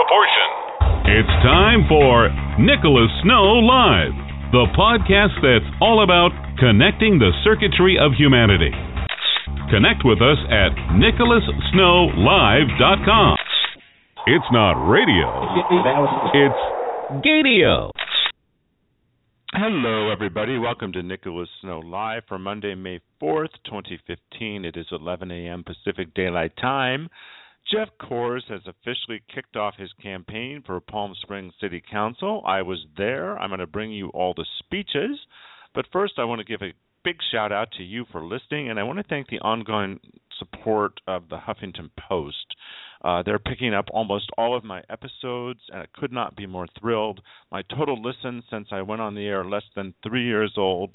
proportion. It's time for Nicholas Snow Live, the podcast that's all about connecting the circuitry of humanity. Connect with us at nicholassnowlive.com. It's not radio, it's Gadio. Hello, everybody. Welcome to Nicholas Snow Live for Monday, May 4th, 2015. It is 11 a.m. Pacific Daylight Time. Jeff Kors has officially kicked off his campaign for Palm Springs City Council. I was there. I'm going to bring you all the speeches. But first, I want to give a big shout-out to you for listening, and I want to thank the ongoing support of the Huffington Post. They're picking up almost all of my episodes, and I could not be more thrilled. My total listens since I went on the air less than 3 years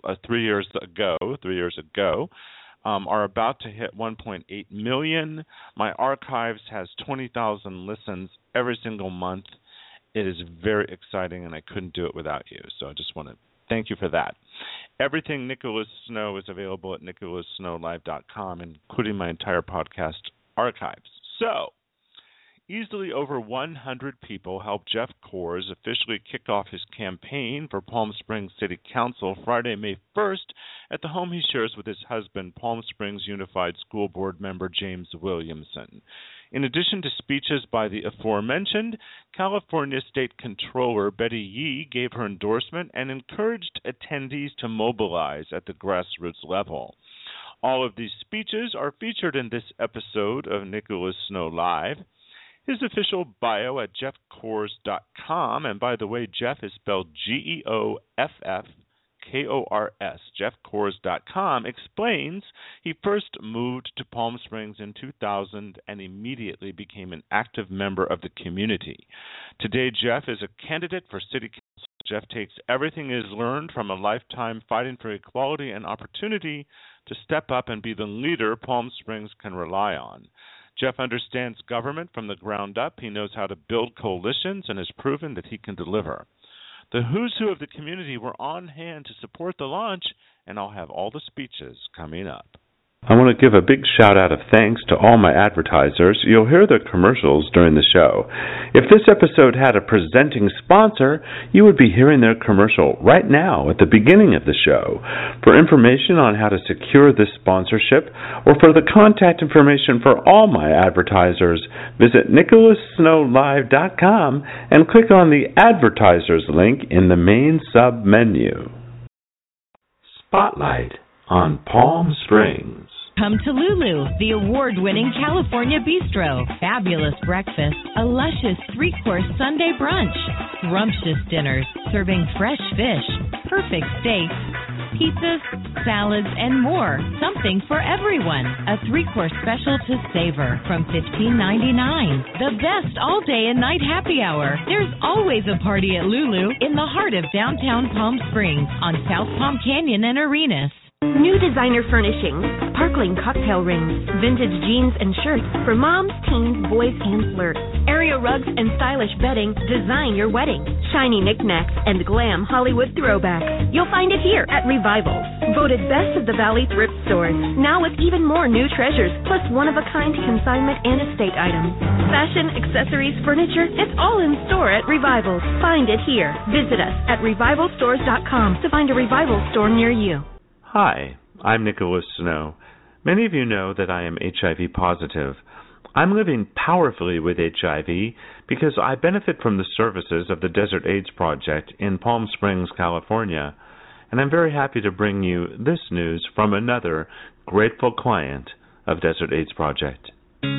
ago, are about to hit 1.8 million. My archives has 20,000 listens every single month. It is very exciting, and I couldn't do it without you. So I just want to thank you for that. Everything Nicholas Snow is available at nicholassnowlive.com, including my entire podcast archives. So, easily over 100 people helped Jeff Kors officially kick off his campaign for Palm Springs City Council Friday, May 1st, at the home he shares with his husband, Palm Springs Unified School Board member James Williamson. In addition to speeches by the aforementioned, California State Controller Betty Yee gave her endorsement and encouraged attendees to mobilize at the grassroots level. All of these speeches are featured in this episode of Nicholas Snow Live. His official bio at jeffkors.com, and by the way, Jeff is spelled Geoffkors, jeffkors.com, explains he first moved to Palm Springs in 2000 and immediately became an active member of the community. Today, Jeff is a candidate for City Council. Jeff takes everything he has learned from a lifetime fighting for equality and opportunity to step up and be the leader Palm Springs can rely on. Jeff understands government from the ground up. He knows how to build coalitions and has proven that he can deliver. The who's who of the community were on hand to support the launch, and I'll have all the speeches coming up. I want to give a big shout-out of thanks to all my advertisers. You'll hear their commercials during the show. If this episode had a presenting sponsor, you would be hearing their commercial right now at the beginning of the show. For information on how to secure this sponsorship, or for the contact information for all my advertisers, visit nicholassnowlive.com and click on the Advertisers link in the main sub-menu. Spotlight on Palm Springs. Come to Lulu, the award-winning California Bistro. Fabulous breakfast, a luscious three-course Sunday brunch, scrumptious dinners serving fresh fish, perfect steaks, pizzas, salads, and more. Something for everyone. A three-course special to savor from $15.99. The best all-day and night happy hour. There's always a party at Lulu in the heart of downtown Palm Springs on South Palm Canyon and Arenas. New designer furnishings, sparkling cocktail rings, vintage jeans and shirts for moms, teens, boys, and flirts. Area rugs and stylish bedding design your wedding. Shiny knickknacks and glam Hollywood throwbacks. You'll find it here at Revivals. Voted Best of the Valley thrift stores. Now with even more new treasures, plus one-of-a-kind consignment and estate items. Fashion, accessories, furniture, it's all in store at Revivals. Find it here. Visit us at revivalstores.com to find a Revival store near you. Hi, I'm Nicholas Snow. Many of you know that I am HIV positive. I'm living powerfully with HIV because I benefit from the services of the Desert AIDS Project in Palm Springs, California, and I'm very happy to bring you this news from another grateful client of Desert AIDS Project.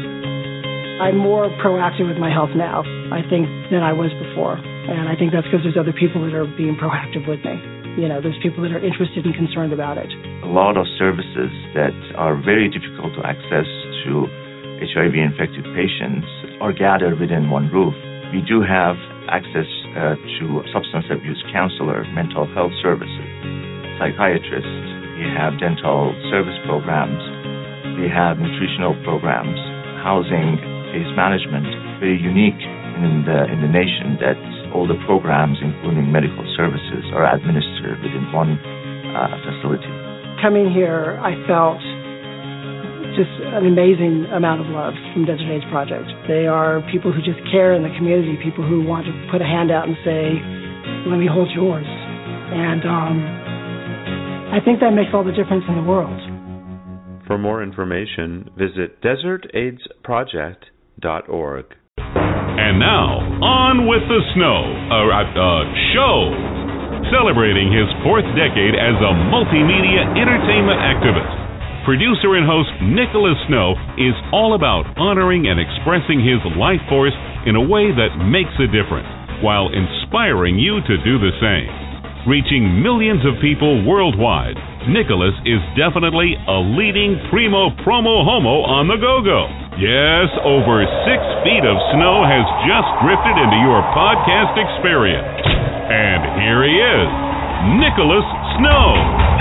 I'm more proactive with my health now, I think, than I was before, and I think that's because there's other people that are being proactive with me. You know, there's people that are interested and concerned about it. A lot of services that are very difficult to access to HIV-infected patients are gathered within one roof. We do have access to substance abuse counselor, mental health services, psychiatrists. We have dental service programs. We have nutritional programs, housing, case management. Very unique in the nation that all the programs, including medical services, are administered within one facility. Coming here, I felt just an amazing amount of love from Desert AIDS Project. They are people who just care in the community, people who want to put a hand out and say, let me hold yours. And I think that makes all the difference in the world. For more information, visit desertaidsproject.org. And now, on with the show. Celebrating his 4th decade as a multimedia entertainment activist, producer and host Nicholas Snow is all about honoring and expressing his life force in a way that makes a difference, while inspiring you to do the same. Reaching millions of people worldwide, Nicholas is definitely a leading primo promo homo on the go-go. Yes, over 6 feet of snow has just drifted into your podcast experience. And here he is, Nicholas Snow.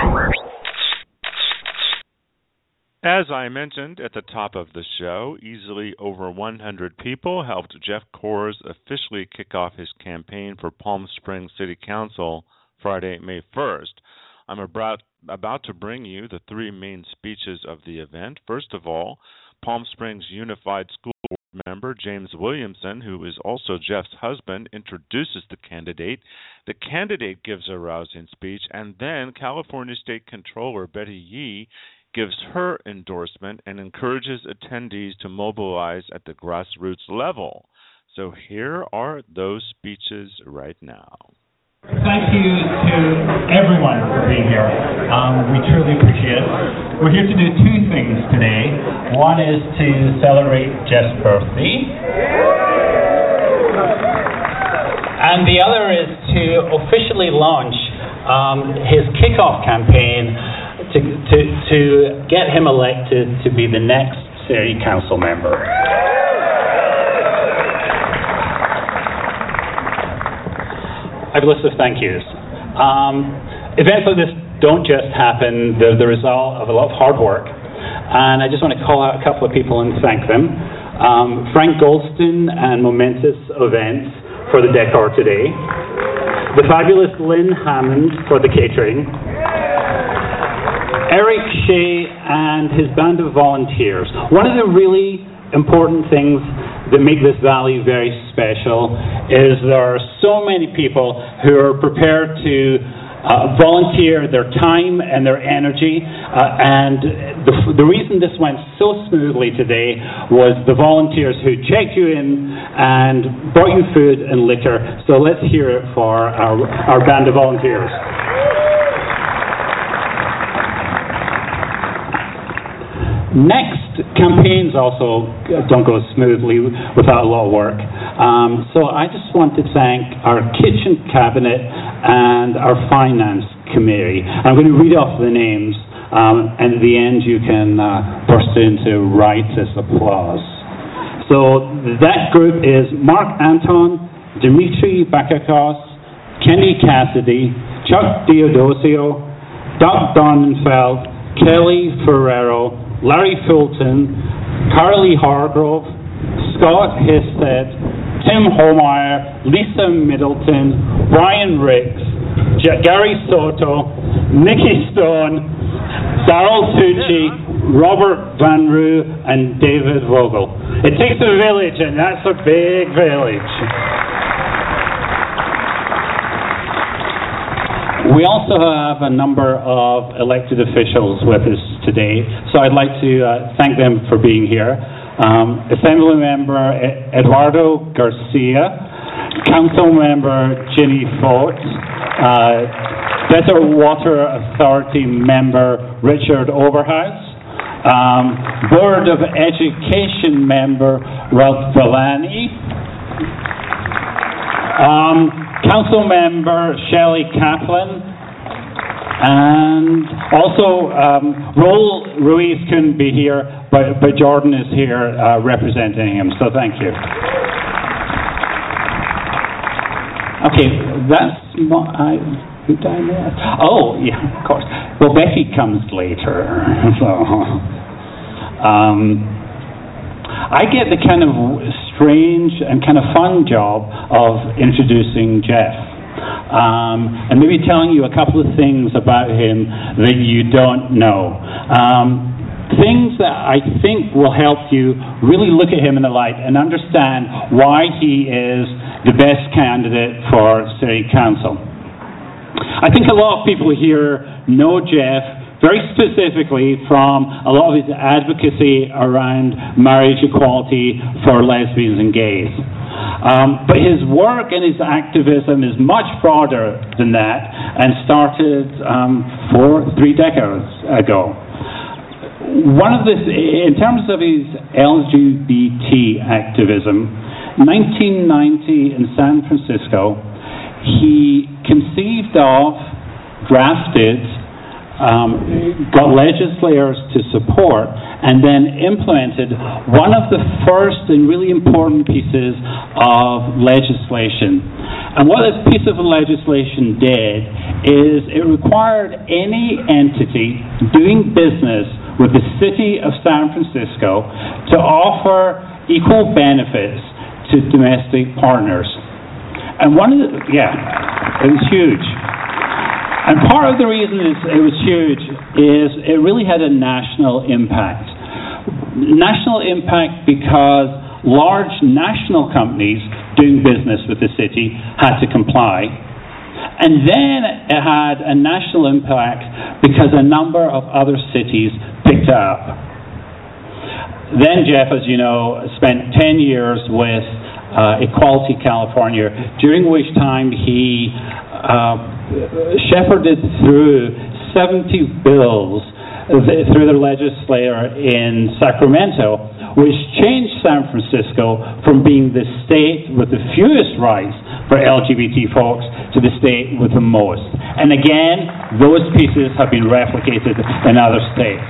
As I mentioned at the top of the show, easily over 100 people helped Jeff Coors officially kick off his campaign for Palm Springs City Council Friday, May 1st. I'm about to bring you the 3 main speeches of the event. First of all, Palm Springs Unified School Board member James Williamson, who is also Jeff's husband, introduces the candidate. The candidate gives a rousing speech, and then California State Controller Betty Yee gives her endorsement and encourages attendees to mobilize at the grassroots level. So here are those speeches right now. Thank you to everyone for being here. We truly appreciate it. We're here to do 2 things today. One is to celebrate Jeff's birthday, and the other is to officially launch his kickoff campaign to get him elected to be the next city council member. I have a list of thank yous. Events like this don't just happen. They're the result of a lot of hard work. And I just want to call out a couple of people and thank them. Frank Goldston and Momentous Events for the decor today. The fabulous Lynn Hammond for the catering. Eric Shea and his band of volunteers. One of the really important things that make this valley very special is there are so many people who are prepared to volunteer their time and their energy, and the reason this went so smoothly today was the volunteers who checked you in and brought you food and liquor. So let's hear it for our band of volunteers. Next, campaigns also don't go smoothly without a lot of work. So I just want to thank our kitchen cabinet and our finance committee. I'm going to read off the names, and at the end you can burst into righteous applause. So that group is Mark Anton, Dimitri Bakakos, Kenny Cassidy, Chuck Diodosio, Doc Donenfeld, Kelly Ferrero, Larry Fulton, Carly Hargrove, Scott Histed, Tim Holmeyer, Lisa Middleton, Brian Riggs, Gary Soto, Nikki Stone, Darryl Tucci, Robert Van Roo, and David Vogel. It takes a village, and that's a big village. We also have a number of elected officials with us today, so I'd like to thank them for being here. Assembly Member Eduardo Garcia, Council Member Ginny Fote, Desert Water Authority Member Richard Overhouse, Board of Education Member Ralph Villani, Council Member Shelley Kaplan, and also Raul Ruiz couldn't be here, but Jordan is here representing him, so thank you. Okay, that's who did I miss? Oh, yeah, of course. Well, Becky comes later, so I get the kind of strange and kind of fun job of introducing Jeff, and maybe telling you a couple of things about him that you don't know. things that I think will help you really look at him in the light and understand why he is the best candidate for City Council. I think a lot of people here know Jeff very specifically from a lot of his advocacy around marriage equality for lesbians and gays. But his work and his activism is much broader than that and started 3 decades ago. In terms of his LGBT activism, 1990 in San Francisco, he conceived of, drafted, got legislators to support, and then implemented one of the first and really important pieces of legislation. And what this piece of legislation did is it required any entity doing business with the city of San Francisco to offer equal benefits to domestic partners. And it was huge. And part of the reason it was huge is it really had a national impact. National impact because large national companies doing business with the city had to comply. And then it had a national impact because a number of other cities picked it up. Then Jeff, as you know, spent 10 years with Equality California, during which time he shepherded through 70 bills through the legislature in Sacramento, which changed San Francisco from being the state with the fewest rights for LGBT folks to the state with the most. And again, those pieces have been replicated in other states.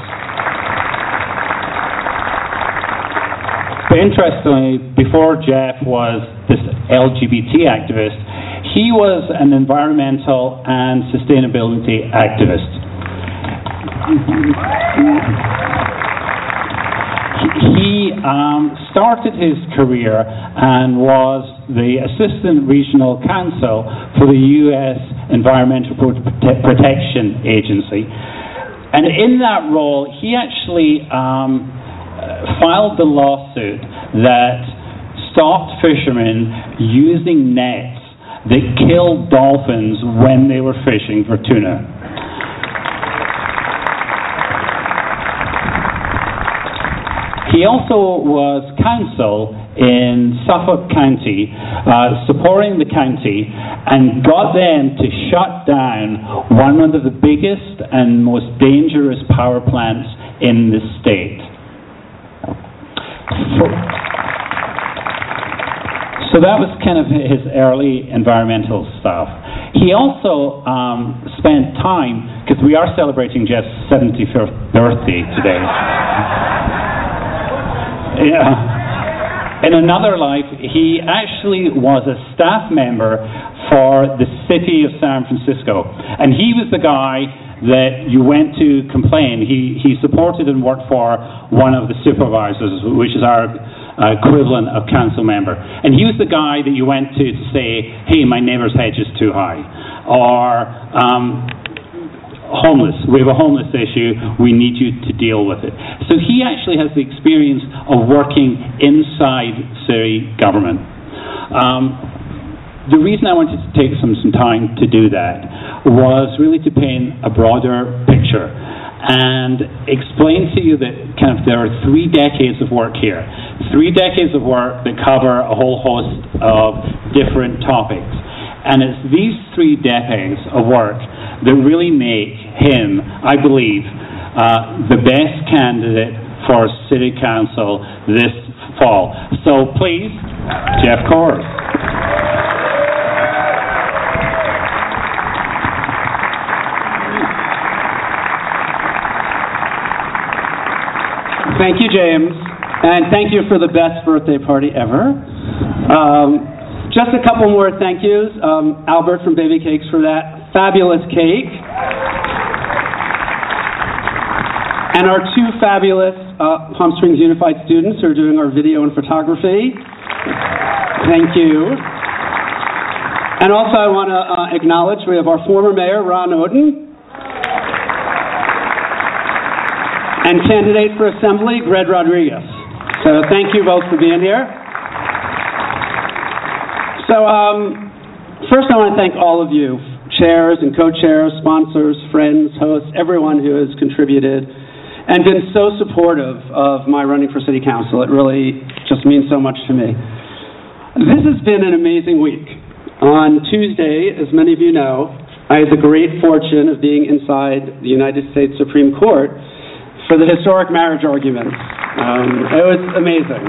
But interestingly, before Jeff was this LGBT activist, he was an environmental and sustainability activist. He started his career and was the Assistant Regional Counsel for the U.S. Environmental Protection Agency. And in that role, he actually filed the lawsuit that stopped fishermen using nets that killed dolphins when they were fishing for tuna. He also was counsel in Suffolk County, supporting the county, and got them to shut down one of the biggest and most dangerous power plants in the state. So that was kind of his early environmental stuff. He also spent time, because we are celebrating Jeff's 75th birthday today. In another life, he actually was a staff member for the city of San Francisco. And he was the guy that you went to complain. He supported and worked for one of the supervisors, which is our equivalent of council member. And he was the guy that you went to say, hey, my neighbor's hedge is too high. Or homeless. We have a homeless issue. We need you to deal with it. So he actually has the experience of working inside city government. The reason I wanted to take some time to do that was really to paint a broader picture and explain to you that kind of there are 3 decades of work here. 3 decades of work that cover a whole host of different topics. And it's these 3 decades of work that really make him, I believe, the best candidate for City Council this fall. So please, Jeff Kors. Thank you, James, and thank you for the best birthday party ever. Just a couple more thank yous. Albert from Baby Cakes for that fabulous cake. And our 2 fabulous Palm Springs Unified students who are doing our video and photography. Thank you. And also I want to acknowledge we have our former mayor, Ron Oden. and candidate for Assembly, Greg Rodriguez. So thank you both for being here. So first I want to thank all of you, chairs and co-chairs, sponsors, friends, hosts, everyone who has contributed and been so supportive of my running for City Council. It really just means so much to me. This has been an amazing week. On Tuesday, as many of you know, I had the great fortune of being inside the United States Supreme Court for the historic marriage arguments. It was amazing.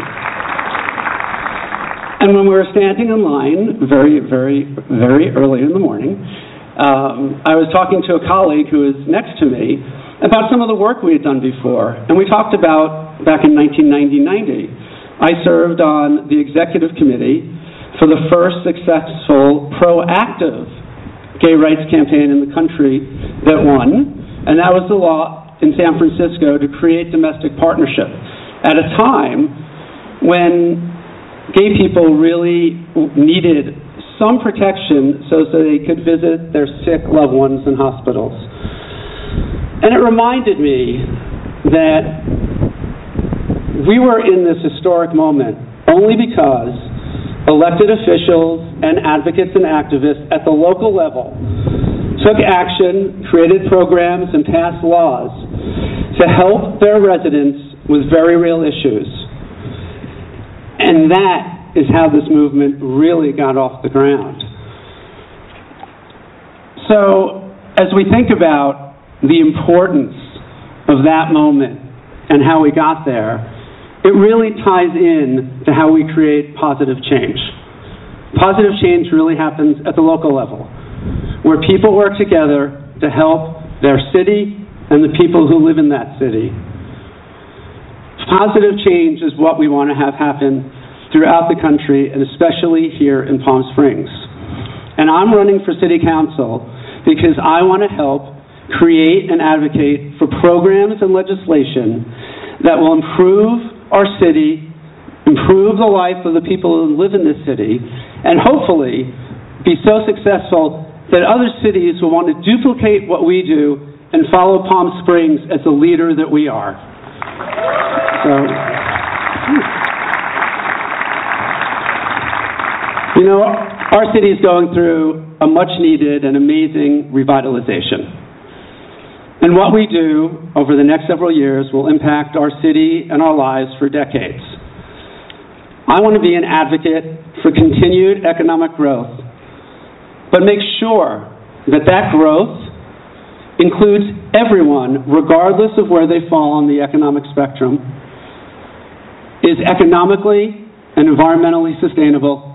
And when we were standing in line very, very, very early in the morning, I was talking to a colleague who was next to me about some of the work we had done before. And we talked about, back in 1990, I served on the executive committee for the first successful proactive gay rights campaign in the country that won, and that was the law in San Francisco to create domestic partnership at a time when gay people really needed some protection so they could visit their sick loved ones in hospitals. And it reminded me that we were in this historic moment only because elected officials and advocates and activists at the local level took action, created programs, and passed laws to help their residents with very real issues. And that is how this movement really got off the ground. So, as we think about the importance of that moment and how we got there, it really ties in to how we create positive change. Positive change really happens at the local level, where people work together to help their city and the people who live in that city. Positive change is what we want to have happen throughout the country, and especially here in Palm Springs. And I'm running for City Council because I want to help create and advocate for programs and legislation that will improve our city, improve the life of the people who live in this city, and hopefully be so successful that other cities will want to duplicate what we do and follow Palm Springs as the leader that we are. So, you know, our city is going through a much-needed and amazing revitalization. And what we do over the next several years will impact our city and our lives for decades. I want to be an advocate for continued economic growth, but make sure that that growth includes everyone, regardless of where they fall on the economic spectrum, is economically and environmentally sustainable,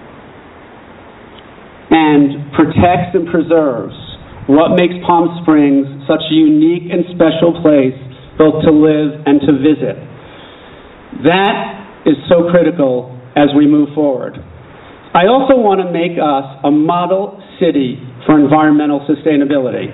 and protects and preserves what makes Palm Springs such a unique and special place both to live and to visit. That is so critical as we move forward. I also want to make us a model city for environmental sustainability.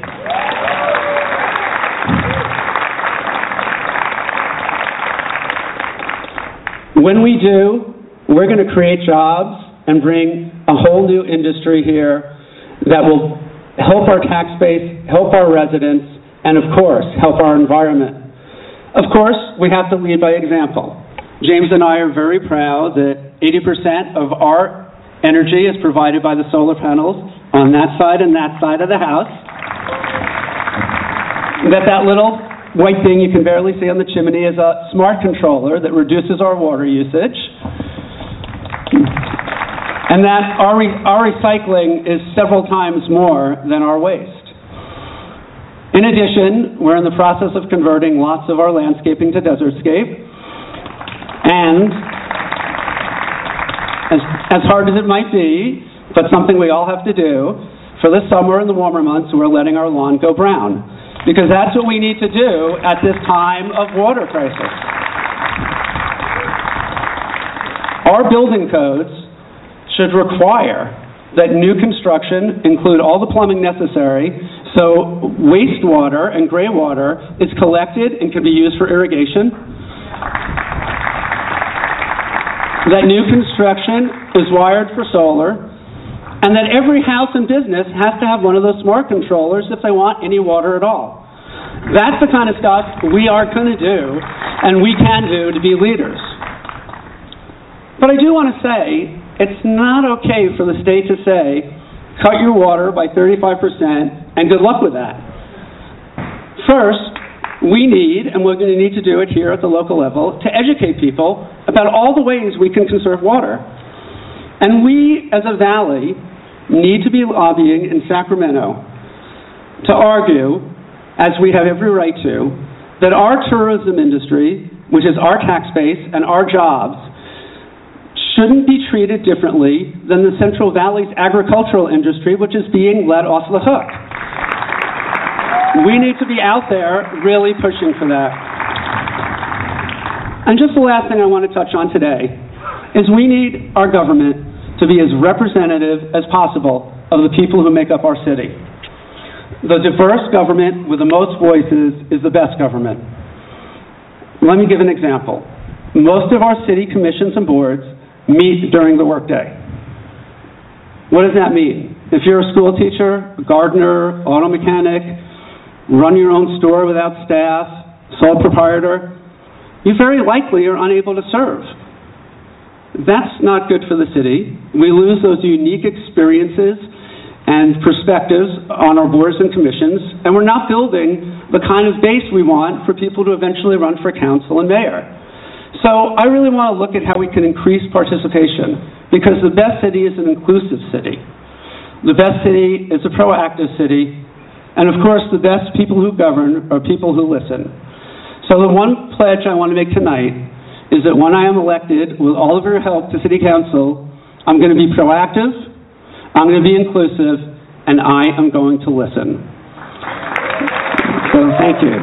When we do, we're going to create jobs and bring a whole new industry here that will help our tax base, help our residents, and of course, help our environment. Of course, we have to lead by example. James and I are very proud that 80% of our energy is provided by the solar panels on that side and that side of the house. That little white thing you can barely see on the chimney is a smart controller that reduces our water usage. And that our recycling is several times more than our waste. In addition, we're in the process of converting lots of our landscaping to desertscape. And as hard as it might be, but something we all have to do, for this summer and the warmer months, we're letting our lawn go brown. Because that's what we need to do at this time of water crisis. Our building codes should require that new construction include all the plumbing necessary so wastewater and gray water is collected and can be used for irrigation. That new construction is wired for solar, and that every house and business has to have one of those smart controllers if they want any water at all. That's the kind of stuff we are going to do and we can do to be leaders. But I do want to say, it's not okay for the state to say, cut your water by 35% and good luck with that. First, we need, and we're going to need to do it here at the local level, to educate people about all the ways we can conserve water. And we, as a valley, need to be lobbying in Sacramento to argue, as we have every right to, that our tourism industry, which is our tax base and our jobs, shouldn't be treated differently than the Central Valley's agricultural industry, which is being let off the hook. We need to be out there really pushing for that. And just the last thing I want to touch on today is we need our government to be as representative as possible of the people who make up our city. The diverse government with the most voices is the best government. Let me give an example. Most of our city commissions and boards meet during the workday. What does that mean? If you're a school teacher, a gardener, auto mechanic, run your own store without staff, sole proprietor, you very likely are unable to serve. That's not good for the city. We lose those unique experiences and perspectives on our boards and commissions, and we're not building the kind of base we want for people to eventually run for council and mayor. So I really want to look at how we can increase participation, because the best city is an inclusive city. The best city is a proactive city. And of course, the best people who govern are people who listen. So the one pledge I want to make tonight is that when I am elected, with all of your help to City Council, I'm going to be proactive, I'm going to be inclusive, and I am going to listen. So thank you.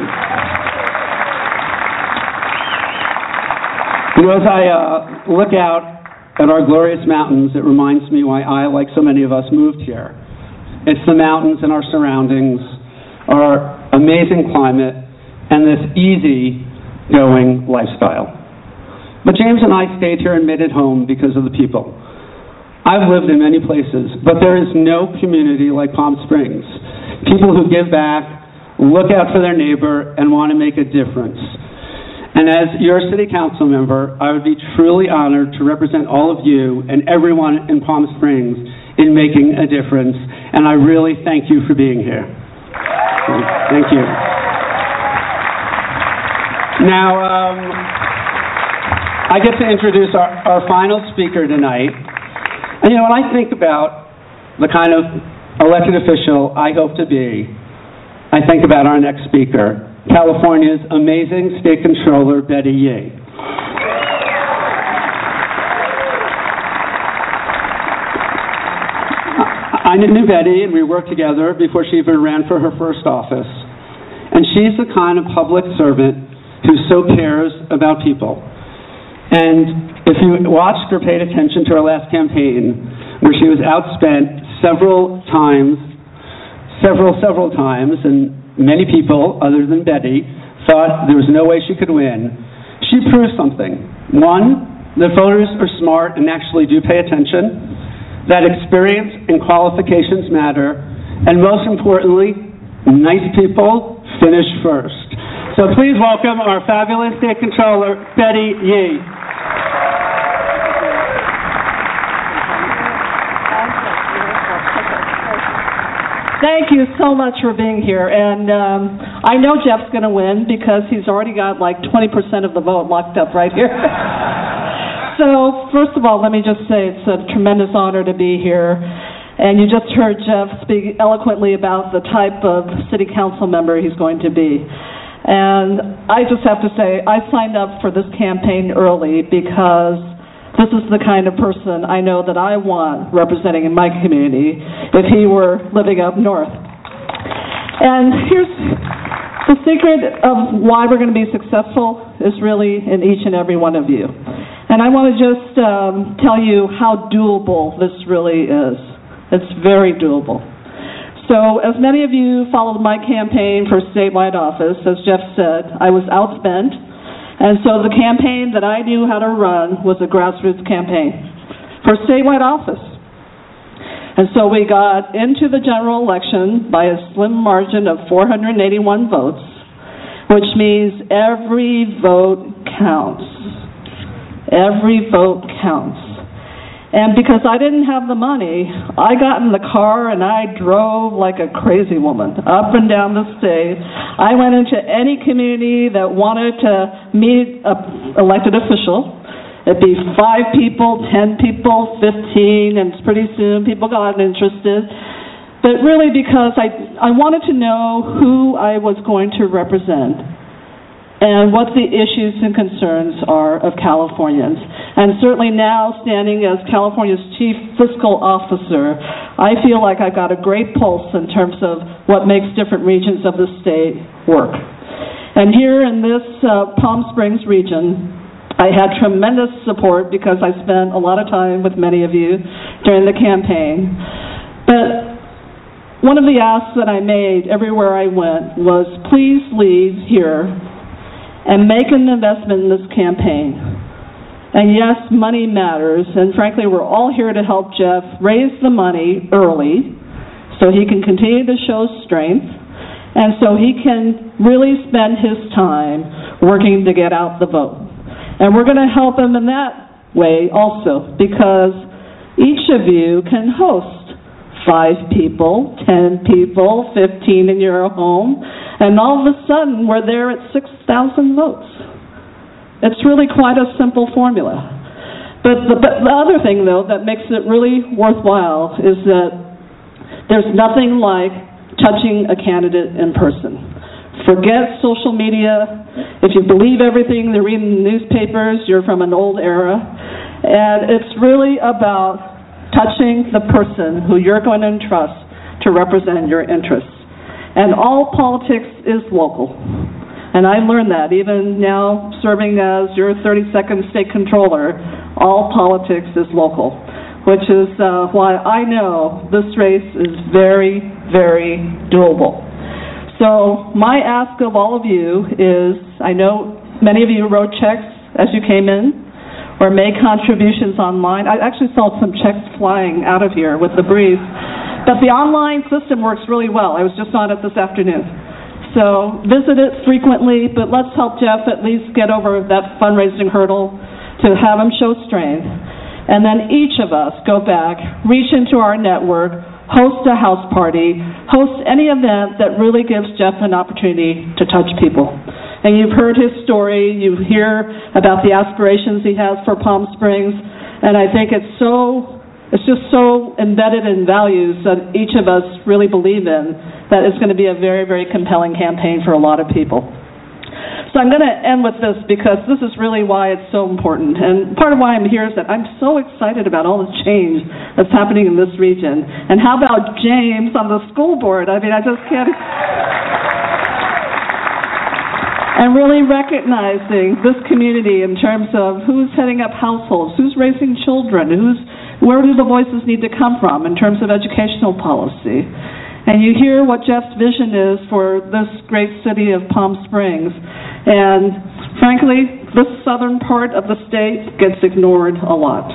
You know, as I look out at our glorious mountains, it reminds me why I, like so many of us, moved here. It's the mountains and our surroundings, our amazing climate, and this easy-going lifestyle. But James and I stayed here and made it home because of the people. I've lived in many places, but there is no community like Palm Springs. People who give back, look out for their neighbor, and want to make a difference. And as your city council member, I would be truly honored to represent all of you and everyone in Palm Springs in making a difference. And I really thank you for being here. Thank you. Now, I get to introduce our final speaker tonight. And you know, when I think about the kind of elected official I hope to be, I think about our next speaker, California's amazing State Controller, Betty Yee. I knew Betty, and we worked together before she even ran for her first office. And she's the kind of public servant who so cares about people. And if you watched or paid attention to her last campaign, where she was outspent several times, and many people, other than Betty, thought there was no way she could win, she proved something. One, that voters are smart and actually do pay attention, that experience and qualifications matter, and most importantly, nice people finish first. So please welcome our fabulous State Controller, Betty Yee. Thank you so much for being here. And I know Jeff's going to win because he's already got like 20% of the vote locked up right here. So, first of all, let me just say it's a tremendous honor to be here. And you just heard Jeff speak eloquently about the type of city council member he's going to be. And I just have to say, I signed up for this campaign early because this is the kind of person I know that I want representing in my community if he were living up north. And here's the secret of why we're going to be successful is really in each and every one of you. And I want to just tell you how doable this really is. It's very doable. So as many of you followed my campaign for statewide office, as Jeff said, I was outspent. And so the campaign that I knew how to run was a grassroots campaign for statewide office. And so we got into the general election by a slim margin of 481 votes. which means every vote counts. Every vote counts. And because I didn't have the money, I got in the car and I drove like a crazy woman up and down the state. I went into any community that wanted to meet an elected official. It'd be 5 people, 10 people, 15, and pretty soon people got interested. But really because I wanted to know who I was going to represent and what the issues and concerns are of Californians. And certainly now, standing as California's Chief Fiscal Officer, I feel like I got a great pulse in terms of what makes different regions of the state work. And here in this Palm Springs region, I had tremendous support because I spent a lot of time with many of you during the campaign. But one of the asks that I made everywhere I went was, please leave here and make an investment in this campaign. And yes, money matters, and frankly, we're all here to help Jeff raise the money early so he can continue to show strength and so he can really spend his time working to get out the vote. And we're going to help him in that way also, because each of you can host 5 people, 10 people, 15 in your home, and all of a sudden we're there at 6,000 votes. It's really quite a simple formula. But the other thing, though, that makes it really worthwhile is that there's nothing like touching a candidate in person. Forget social media. If you believe everything they read in the newspapers, you're from an old era. And it's really about touching the person who you're going to entrust to represent your interests. And all politics is local. And I learned that even now serving as your 32nd state controller, all politics is local, which is why I know this race is very, very doable. So my ask of all of you is, I know many of you wrote checks as you came in or made contributions online. I actually saw some checks flying out of here with the breeze. But the online system works really well. I was just on it this afternoon. So visit it frequently, but let's help Jeff at least get over that fundraising hurdle to have him show strength. And then each of us go back, reach into our network, host a house party, host any event that really gives Jeff an opportunity to touch people. And you've heard his story, you hear about the aspirations he has for Palm Springs, and I think it's just so embedded in values that each of us really believe in that it's going to be a very, very compelling campaign for a lot of people. So I'm going to end with this because this is really why it's so important. And part of why I'm here is that I'm so excited about all the change that's happening in this region. And how about James on the school board? I mean, I just can't... And really recognizing this community in terms of who's heading up households, who's raising children, where do the voices need to come from in terms of educational policy. And you hear what Jeff's vision is for this great city of Palm Springs. And frankly, this southern part of the state gets ignored a lot.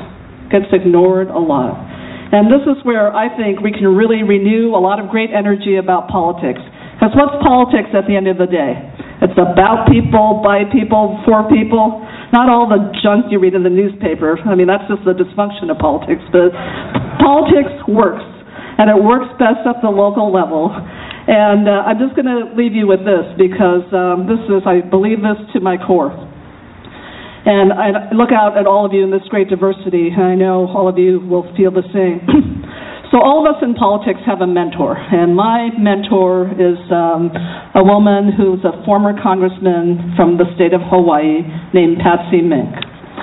And this is where I think we can really renew a lot of great energy about politics. Because what's politics at the end of the day? It's about people, by people, for people. Not all the junk you read in the newspaper. I mean, that's just the dysfunction of politics. But politics works, and it works best at the local level. And I'm just going to leave you with this because I believe this to my core. And I look out at all of you in this great diversity, and I know all of you will feel the same. So all of us in politics have a mentor, and my mentor is a woman who's a former congressman from the state of Hawaii named Patsy Mink.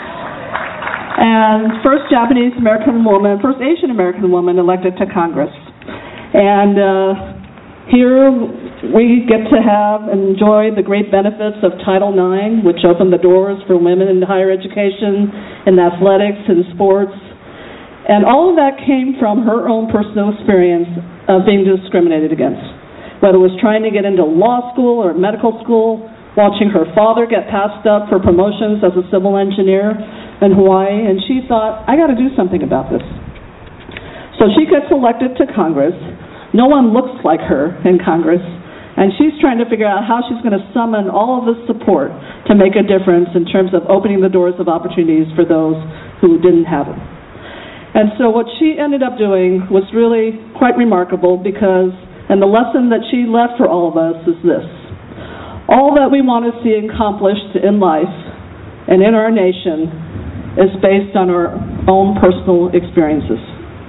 And first Asian American woman elected to Congress. And here we get to enjoy the great benefits of Title IX, which opened the doors for women in higher education, in athletics, and sports. And all of that came from her own personal experience of being discriminated against, whether it was trying to get into law school or medical school, watching her father get passed up for promotions as a civil engineer in Hawaii, and she thought, I got to do something about this. So she gets elected to Congress. No one looks like her in Congress, And she's trying to figure out how she's going to summon all of this support to make a difference in terms of opening the doors of opportunities for those who didn't have it. And so what she ended up doing was really quite remarkable because, and the lesson that she left for all of us is this: all that we want to see accomplished in life and in our nation is based on our own personal experiences.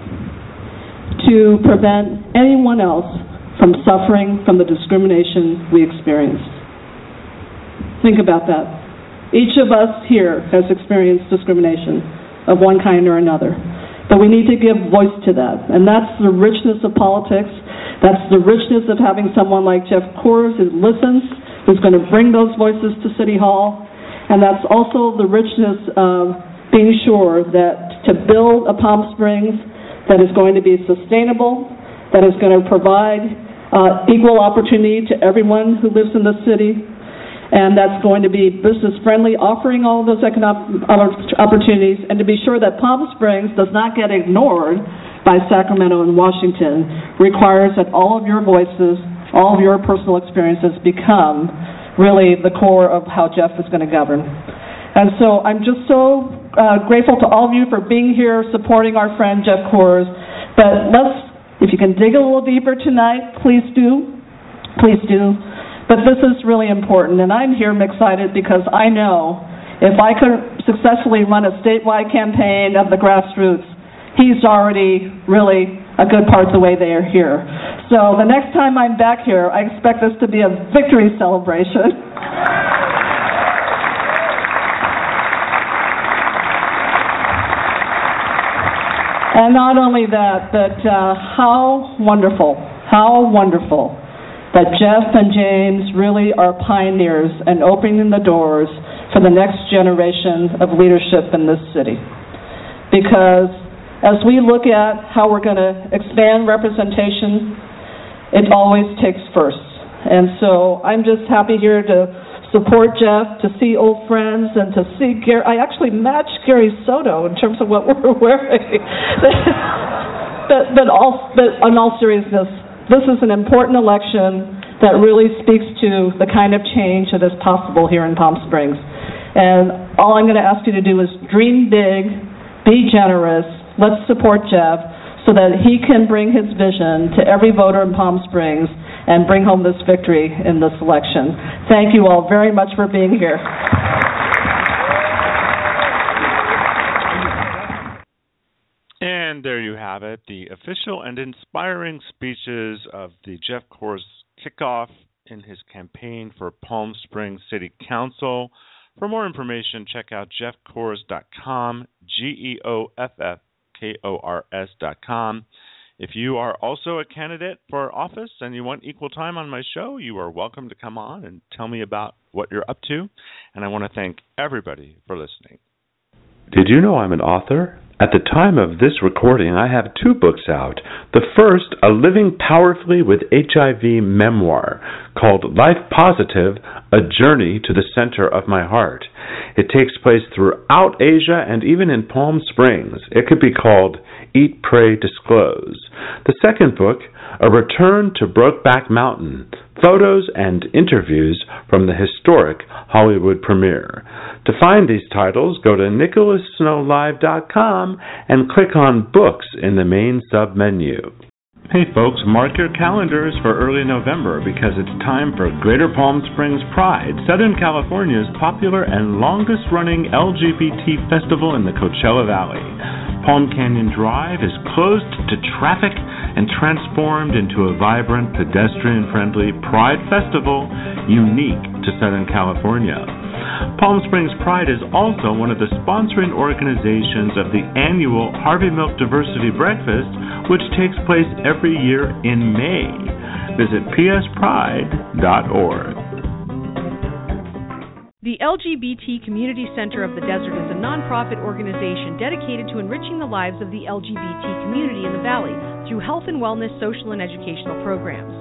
To prevent anyone else from suffering from the discrimination we experienced. Think about that. Each of us here has experienced discrimination of one kind or another. But we need to give voice to that. And that's the richness of politics. That's the richness of having someone like Jeff Kors who listens, who's going to bring those voices to City Hall. And that's also the richness of being sure that to build a Palm Springs that is going to be sustainable, that is going to provide equal opportunity to everyone who lives in the city, and that's going to be business-friendly, offering all of those economic opportunities, and to be sure that Palm Springs does not get ignored by Sacramento and Washington, requires that all of your voices, all of your personal experiences become really the core of how Jeff is going to govern. And so I'm just so grateful to all of you for being here, supporting our friend Jeff Kors. But if you can dig a little deeper tonight, please do. Please do. But this is really important, and I'm here excited because I know if I could successfully run a statewide campaign of the grassroots, he's already really a good part of the way they are here. So the next time I'm back here, I expect this to be a victory celebration. And not only that, but how wonderful that Jeff and James really are pioneers in opening the doors for the next generation of leadership in this city. Because as we look at how we're going to expand representation, it always takes first. And so I'm just happy here to support Jeff, to see old friends, and to see Gary. I actually matched Gary Soto in terms of what we're wearing. but in all seriousness, this is an important election that really speaks to the kind of change that is possible here in Palm Springs. And all I'm going to ask you to do is dream big, be generous. Let's support Jeff so that he can bring his vision to every voter in Palm Springs and bring home this victory in this election. Thank you all very much for being here. And there you have it, the official and inspiring speeches of the Jeff Kors kickoff in his campaign for Palm Springs City Council. For more information, check out jeffkors.com, GEOFFKORS.com. If you are also a candidate for office and you want equal time on my show, you are welcome to come on and tell me about what you're up to. And I want to thank everybody for listening. Did you know I'm an author? At the time of this recording, I have 2 books out. The first, a Living Powerfully with HIV memoir called Life Positive, A Journey to the Center of My Heart. It takes place throughout Asia and even in Palm Springs. It could be called Eat, Pray, Disclose. The second book, A Return to Brokeback Mountain, photos and interviews from the historic Hollywood premiere. To find these titles, go to nicholassnowlive.com and click on Books in the main sub-menu. Hey folks, mark your calendars for early November because it's time for Greater Palm Springs Pride, Southern California's popular and longest-running LGBT festival in the Coachella Valley. Palm Canyon Drive is closed to traffic and transformed into a vibrant, pedestrian-friendly Pride Festival unique to Southern California. Palm Springs Pride is also one of the sponsoring organizations of the annual Harvey Milk Diversity Breakfast, which takes place every year in May. Visit pspride.org. The LGBT Community Center of the Desert is a nonprofit organization dedicated to enriching the lives of the LGBT community in the Valley through health and wellness, social and educational programs.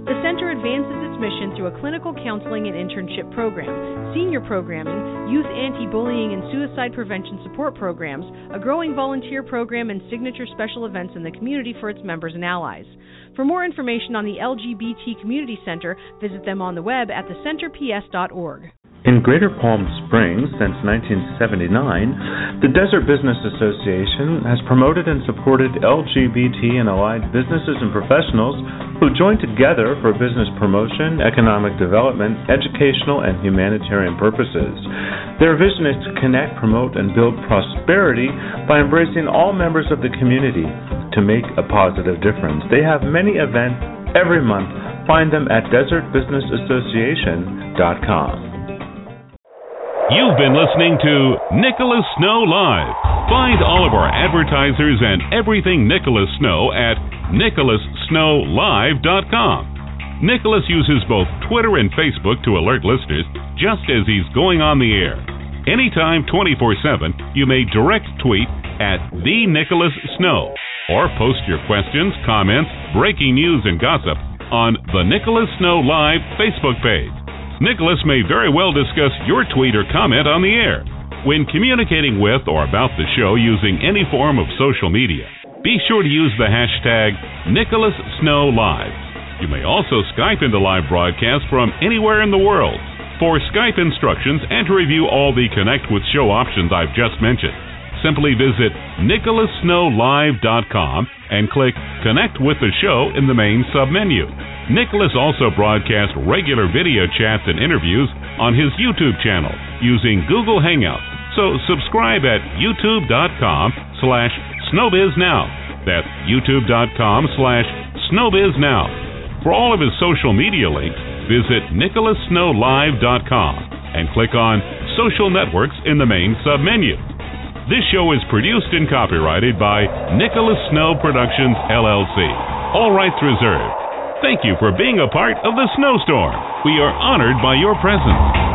The center advances its mission through a clinical counseling and internship program, senior programming, youth anti-bullying and suicide prevention support programs, a growing volunteer program, and signature special events in the community for its members and allies. For more information on the LGBT Community Center, visit them on the web at thecenterps.org. In Greater Palm Springs since 1979, the Desert Business Association has promoted and supported LGBT and allied businesses and professionals who join together for business promotion, economic development, educational, and humanitarian purposes. Their vision is to connect, promote, and build prosperity by embracing all members of the community to make a positive difference. They have many events every month. Find them at desertbusinessassociation.com. You've been listening to Nicholas Snow Live. Find all of our advertisers and everything Nicholas Snow at nicholassnowlive.com. Nicholas uses both Twitter and Facebook to alert listeners just as he's going on the air. Anytime, 24/7, you may direct tweet at The Nicholas Snow or post your questions, comments, breaking news, and gossip on the Nicholas Snow Live Facebook page. Nicholas may very well discuss your tweet or comment on the air. When communicating with or about the show using any form of social media, be sure to use the hashtag #NicholasSnowLive. You may also Skype into live broadcasts from anywhere in the world. For Skype instructions and to review all the Connect with Show options I've just mentioned, simply visit nicholassnowlive.com and click Connect with the Show in the main submenu. Nicholas also broadcasts regular video chats and interviews on his YouTube channel using Google Hangouts. So subscribe at youtube.com/snowbiznow. That's youtube.com/snowbiznow. For all of his social media links, visit nicholassnowlive.com and click on Social Networks in the main submenu. This show is produced and copyrighted by Nicholas Snow Productions, LLC. All rights reserved. Thank you for being a part of the snowstorm. We are honored by your presence.